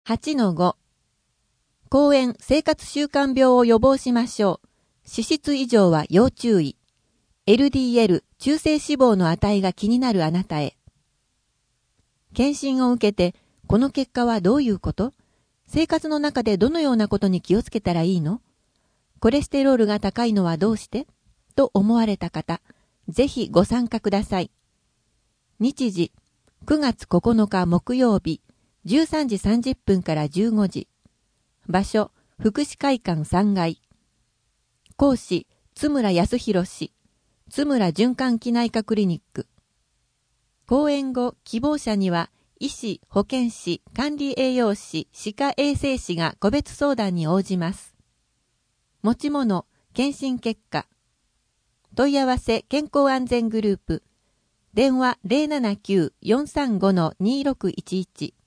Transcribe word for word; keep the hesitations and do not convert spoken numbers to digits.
はちのご 公園生活習慣病を予防しましょう。脂質異常は要注意。エルディーエル 中性脂肪の値が気になるあなたへ。検診を受けて、この結果はどういうこと？生活の中でどのようなことに気をつけたらいいの？コレステロールが高いのはどうして？と思われた方、ぜひご参加ください。日時、くがつここのか木曜日、じゅうさんじさんじゅっぷんからじゅうごじ。場所、福祉会館さんがい。講師、津村康弘氏、津村循環器内科クリニック。講演後、希望者には、医師、保健師、管理栄養士、歯科衛生士が個別相談に応じます。持ち物、検診結果。問い合わせ健康安全グループ。電話 ゼロななきゅう よんさんご にろくいちいち。